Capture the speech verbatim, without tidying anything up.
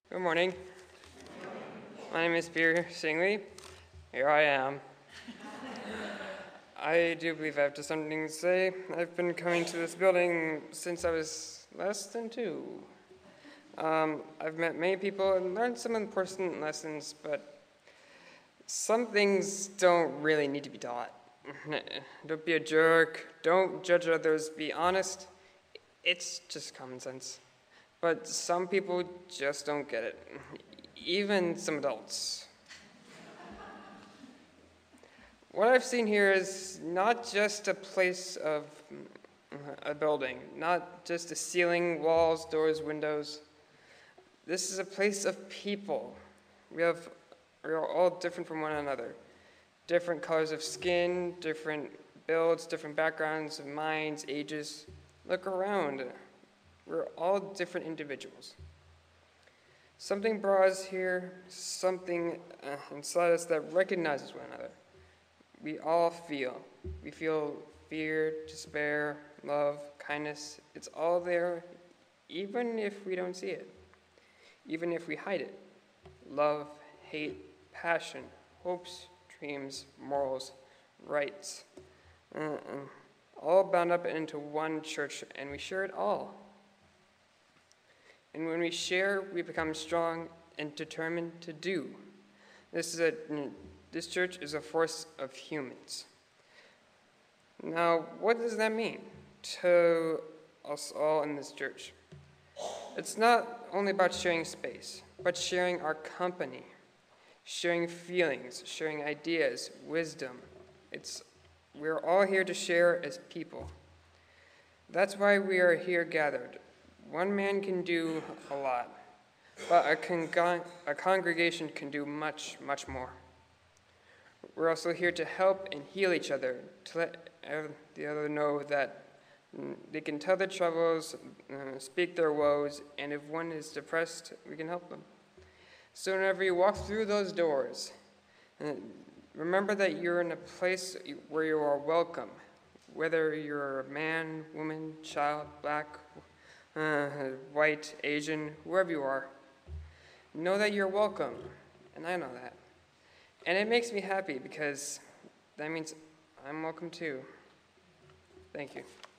Good morning. My name is Peter Singley. Here I am. I do believe I have just something to say. I've been coming to this building since I was less than two. Um, I've met many people and learned some important lessons, but some things don't really need to be taught. Don't be a jerk. Don't judge others. Be honest. It's just common sense. But some people just don't get it. Even some adults. What I've seen here is not just a place of a building, not just a ceiling, walls, doors, windows. This is a place of people. We have, we are all different from one another. Different colors of skin, different builds, different backgrounds of minds, ages. Look around. We're all different individuals. Something brought us here, something uh, inside us that recognizes one another. We all feel. We feel fear, despair, love, kindness. It's all there, even if we don't see it, even if we hide it. Love, hate, passion, hopes, dreams, morals, rights. Uh-uh. All bound up into one church, and we share it all. And when we share, we become strong and determined to do. This is a this church is a force of humans. Now, what does that mean to us all in this church? It's not only about sharing space, but sharing our company, sharing feelings, sharing ideas, wisdom. It's we're all here to share as people. That's why we are here gathered. One man can do a lot, but a, con- a congregation can do much, much more. We're also here to help and heal each other, to let the other know that they can tell their troubles, uh, speak their woes, and if one is depressed, we can help them. So whenever you walk through those doors, uh, remember that you're in a place where you are welcome, whether you're a man, woman, child, black, Uh, white, Asian, wherever you are. Know that you're welcome, and I know that. And it makes me happy because that means I'm welcome too. Thank you.